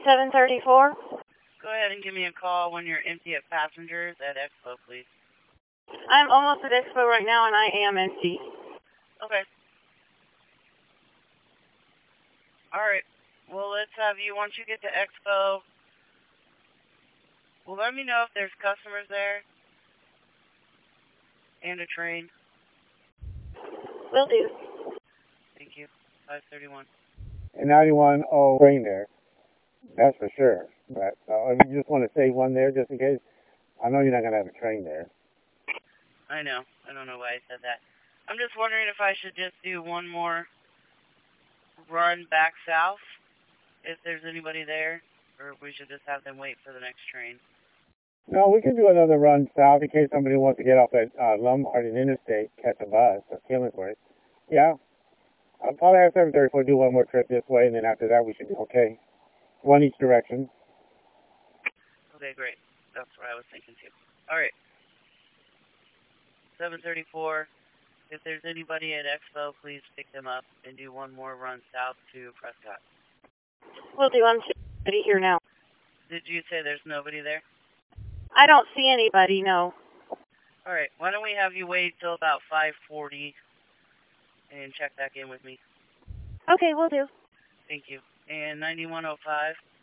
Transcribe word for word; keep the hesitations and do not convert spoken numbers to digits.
seven thirty-four. Go ahead and give me a call when you're empty at passengers at Expo, please. I'm almost at Expo right now, and I am empty. Okay. All right. Well, let's have you, once you get to Expo, well, let me know if there's customers there and a train. Will do. Thank you. five thirty-one. And ninety-one, oh, train there. That's for sure. But uh, if you just want to say one there just in case, I know you're not going to have a train there. I know. I don't know why I said that. I'm just wondering if I should just do one more run back south, if there's anybody there, or if we should just have them wait for the next train. No, we can do another run south in case somebody wants to get off at uh, Lombard and Interstate, catch a bus or Killingsworth. Yeah. I'll probably have seven thirty-four do one more trip this way, and then after that we should be okay. One each direction. Okay, great. That's what I was thinking too. All right. seven thirty-four. If there's anybody at Expo, please pick them up and do one more run south to Prescott. Will do. I'm already here now. Did you say there's nobody there? I don't see anybody, no. All right. Why don't we have you wait till about five forty and check back in with me? Okay, will do. Thank you. And ninety-one oh five.